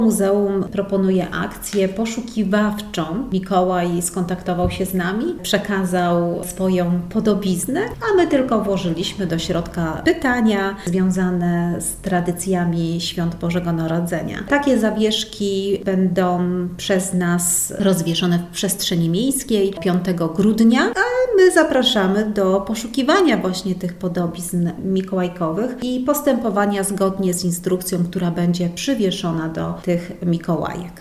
Muzeum proponuje akcję poszukiwawczą. Mikołaj skontaktował się z nami, przekazał swoją podobiznę, a my tylko włożyliśmy do środka pytania związane z tradycjami Świąt Bożego Narodzenia. Takie zawieszki będą przez nas rozwieszone w przestrzeni miejskiej 5 grudnia, a my zapraszamy do poszukiwania właśnie tych podobizn mikołajkowych i postępowania zgodnie z instrukcją, która będzie przywieszona do tych Mikołajek.